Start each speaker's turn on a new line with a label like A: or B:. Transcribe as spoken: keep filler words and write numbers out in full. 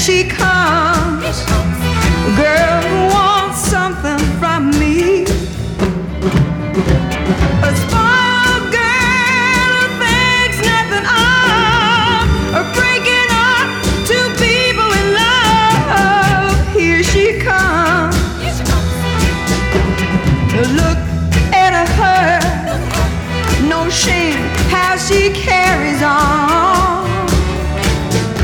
A: she comes, girl who wants something from me. A spoiled girl who thinks nothing of, of breaking up two people in love. Here she comes. Look at her, no shame how she carries on.